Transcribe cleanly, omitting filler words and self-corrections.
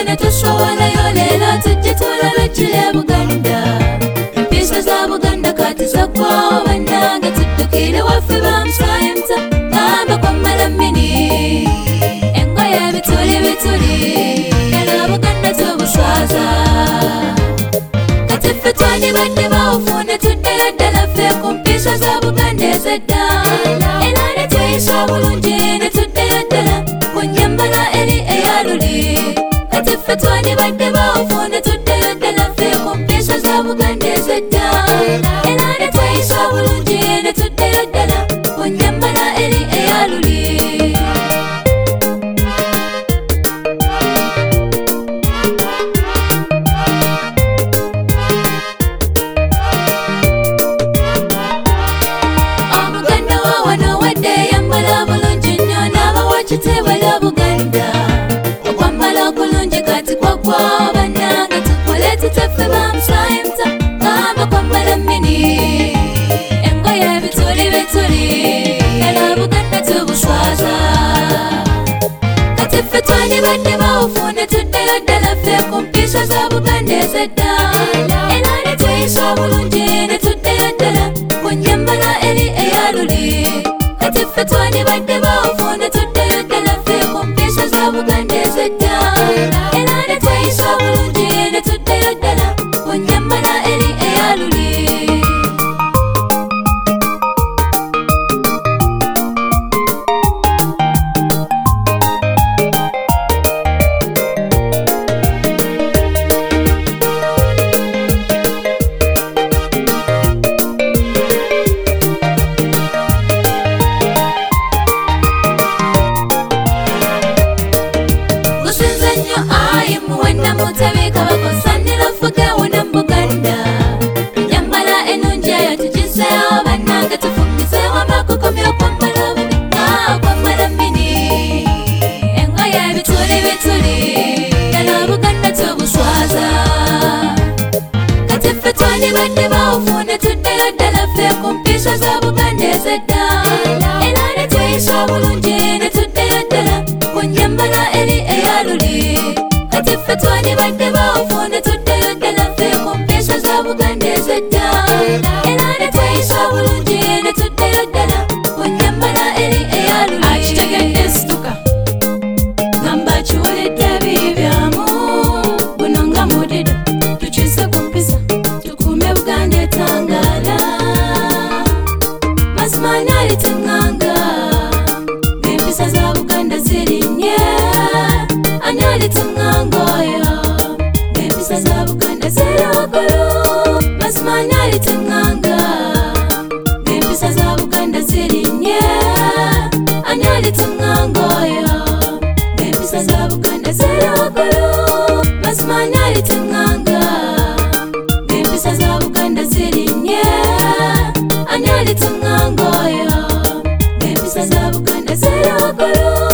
ne tusowolayo leero tujje tulaba kiri Buganda. Empisa za Buganda kati zaggwawo bannange tuddukire waffe bamusaayi muta gamba kwamala mini engoye bituli bituli era Buganda tubuswaza kati ffe twandibadde bawufune tuddeyo ddala ffe ku mpisa za Buganda ez'edda era ne tweyisa bulungi ne tuddeyo ddala ku nnyambala eri eya luli kati ffe twandibadde bawufune tuddeyo ddala ffe ku mpisa za Buganda ez'edda era ne tweyisa bulungi ne tuddeyo ddala ku nnyambala eri eya luli. Kitebala Buganda okwambala okulungi kati kwaggwawo bannange tukole tutaffe bamusaayi muta gamba kwambala mini engoye bituli bituli era Buganda tubuswaza kati ffe twandibadde bawufune tuddeyo ddala ffe ku mpisa za Buganda ez'edda era ne tweyisa bulungi ne tuddeyo ddala ku nnyambala eri eya luli kati ffe twandibadde bawufune tuddeyo ddala ffe ku mpisa za Buganda ez'edda era ne tweyisa bulungi ne tuddeyo ddala ku nnyambala eri eya luli. Mutabika bakosanira fuge wona mu Buganda nyambala enungi eyo tugiseewo bannange tufumiseewo amakukomyo kwambala bubika kwambala mini engoye bituli bituli era Buganda tubuswaza kati ffe twandibadde bawufune tuddeyo ddala ffe ku mpisa za Buganda ez'edda era ne tweyisa bulungi ne tuddeyo ddala ku nnyambala eri eya luli kati ffe twandibadde bawufune tuddeyo ddala ffe ku mpisa za Buganda ez'edda era ne tweyisa bulungi ne tuddeyo ddala ku nnyambala eri eya luli. Akitegedde situka gamba kiwulidde bibyamu buno nga mudido tukyuse ku mpisa tukuume Buganda etangaala mazima ani alituŋŋanga ng'empisa za Buganda zirinnye ani alituŋŋanga oyo ng'empisa za Buganda ziri waggulu mazima ani alituŋŋanga ng'empisa za Buganda zirinnye ani alituŋŋanga oyo ng'empisa za Buganda ziri waggulu mazima ani alituŋŋanga ng'empisa za Buganda zirinnye ani alituŋŋanga oyo ng'empisa za Buganda ziri waggulu.